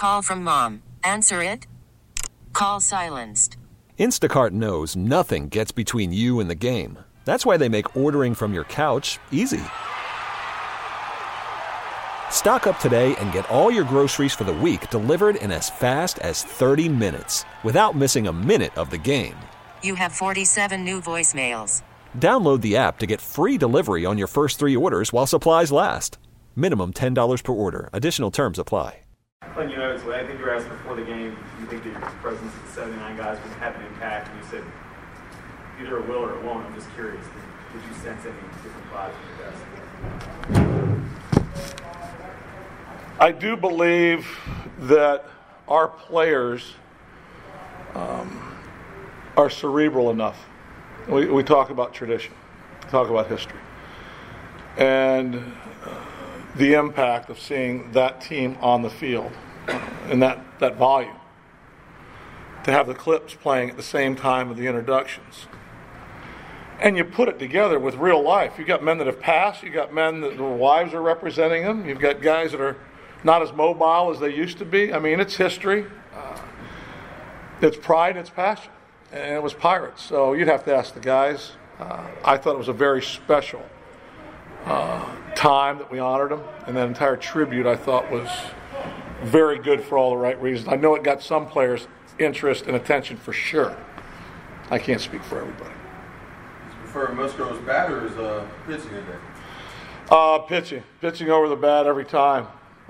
Call from mom. Answer it. Call silenced. Instacart knows nothing gets between you and the game. That's why they make ordering from your couch easy. Stock up today and get all your groceries for the week delivered in as fast as 30 minutes without missing a minute of the game. You have 47 new voicemails. Download the app to get free delivery on your first 3 orders while supplies last. Minimum $10 per order. Additional terms apply. I think you were asked before the game, you think that your presence of 79 guys would have an impact, and you said either it will or it won't. I'm just curious. Did you sense any different vibes from the guys? I do believe that our players are cerebral enough. We talk about tradition, talk about history, and the impact of seeing that team on the field and that volume. To have the clips playing at the same time of the introductions. And you put it together with real life. You've got men that have passed. You've got men that their wives are representing them. You've got guys that are not as mobile as they used to be. I mean, it's history. It's pride, it's passion. And it was Pirates. So you'd have to ask the guys. I thought it was a very special time that we honored them. And that entire tribute I thought was very good for all the right reasons. I know it got some players' interest and attention for sure. I can't speak for everybody. Prefer Musgrove's bat or his pitching today? Pitching over the bat every time.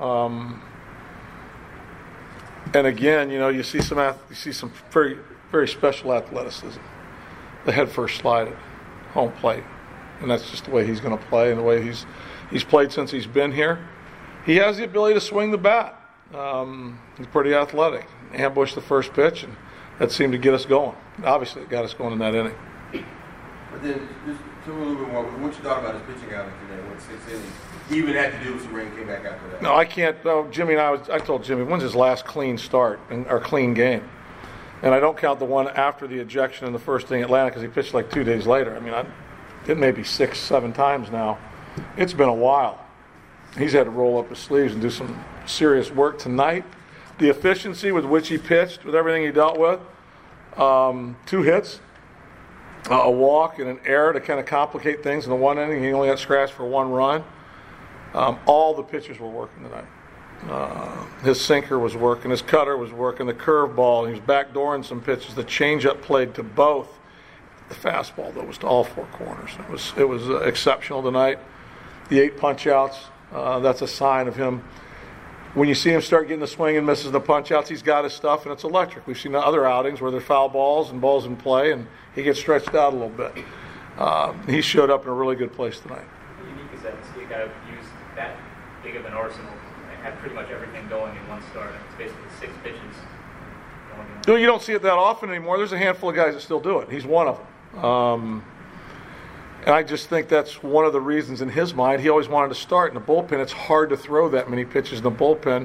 And again, you see some very, very special athleticism. The head first slide at home plate, and that's just the way he's going to play and the way he's played since he's been here. He has the ability to swing the bat. He's pretty athletic. Ambushed the first pitch, and that seemed to get us going. Obviously, it got us going in that inning. But then, just tell me a little bit more. What you thought about his pitching outing today? What 6 innings? He even had to do with some rain. Came back after that. No, I can't. Jimmy and I told Jimmy, when's his last clean start or clean game? And I don't count the one after the ejection in the first inning in Atlanta because he pitched like 2 days later. I mean, it may be 6, 7 times now. It's been a while. He's had to roll up his sleeves and do some serious work tonight. The efficiency with which he pitched, with everything he dealt with, 2 hits, a walk, and an error to kind of complicate things in the one inning. He only got scratched for 1 run. All the pitchers were working tonight. His sinker was working, his cutter was working, the curveball. He was backdooring some pitches. The changeup played to both. The fastball, though, was to all 4 corners. It was exceptional tonight. The 8 punch-outs, that's a sign of him. When you see him start getting the swing and misses the punch-outs, he's got his stuff, and it's electric. We've seen other outings where there's foul balls and balls in play, and he gets stretched out a little bit. He showed up in a really good place tonight. How unique is that to see a guy use that big of an arsenal and have pretty much everything going in one start? It's basically 6 pitches. You don't see it that often anymore. There's a handful of guys that still do it. He's one of them. And I just think that's one of the reasons in his mind. He always wanted to start in the bullpen. It's hard to throw that many pitches in the bullpen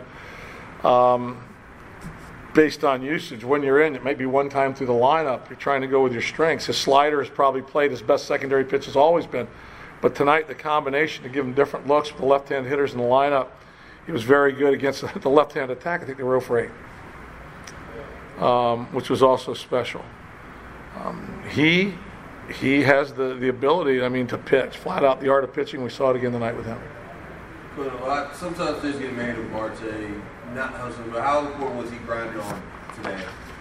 based on usage. When you're in, it may be one time through the lineup. You're trying to go with your strengths. His slider has probably played his best secondary pitch has always been. But tonight, the combination to give him different looks with the left-hand hitters in the lineup, he was very good against the left-hand attack. I think they were 0 for 8, which was also special. He has the ability, to pitch. Flat out, the art of pitching. We saw it again tonight with him. But sometimes they get married with Marte, not hustling. But how important was he grinding on today?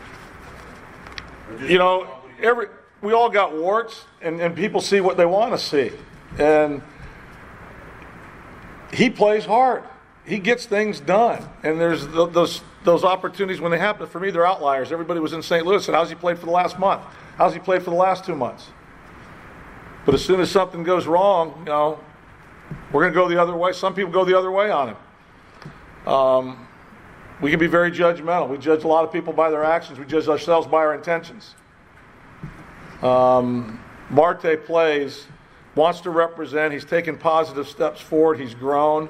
We all got warts, and people see what they want to see. And he plays hard. He gets things done. And there's those opportunities when they happen. For me, they're outliers. Everybody was in St. Louis and how's he played for the last month? How's he played for the last 2 months? But as soon as something goes wrong, we're going to go the other way. Some people go the other way on him. We can be very judgmental. We judge a lot of people by their actions. We judge ourselves by our intentions. Marte plays, wants to represent. He's taken positive steps forward. He's grown.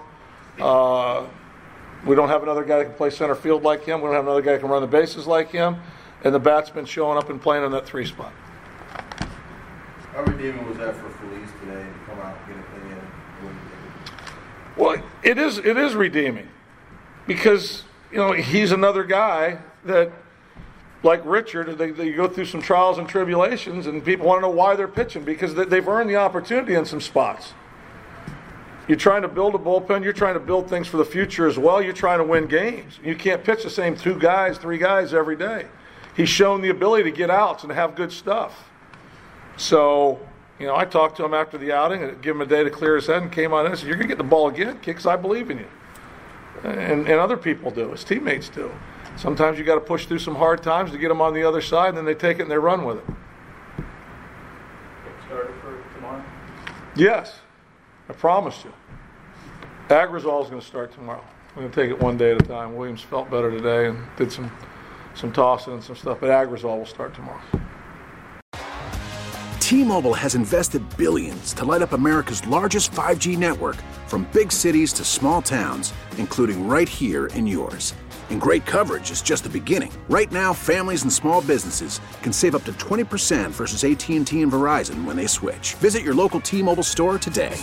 We don't have another guy that can play center field like him. We don't have another guy that can run the bases like him. And the bat's been showing up and playing in that 3 spot. How redeeming was that for Feliz today to come out and get a thing in? Well, it is redeeming because he's another guy that, like Richard, they go through some trials and tribulations, and people want to know why they're pitching, because they've earned the opportunity in some spots. You're trying to build a bullpen. You're trying to build things for the future as well. You're trying to win games. You can't pitch the same 2 guys, 3 guys every day. He's shown the ability to get outs and have good stuff. So, I talked to him after the outing and gave him a day to clear his head, and came on in and said, "You're going to get the ball again, kid, because I believe in you." And other people do. His teammates do. Sometimes you got to push through some hard times to get them on the other side, and then they take it and they run with it. Started for tomorrow? Yes. I promised you. Agrizal is going to start tomorrow. We're going to take it one day at a time. Williams felt better today and did some tossing and some stuff, but Agrizal will start tomorrow. T-Mobile has invested billions to light up America's largest 5G network, from big cities to small towns, including right here in yours. And great coverage is just the beginning. Right now, families and small businesses can save up to 20% versus AT&T and Verizon when they switch. Visit your local T-Mobile store today.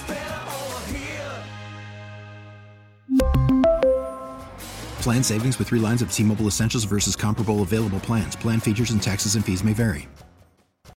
Plan savings with 3 lines of T-Mobile Essentials versus comparable available plans. Plan features and taxes and fees may vary.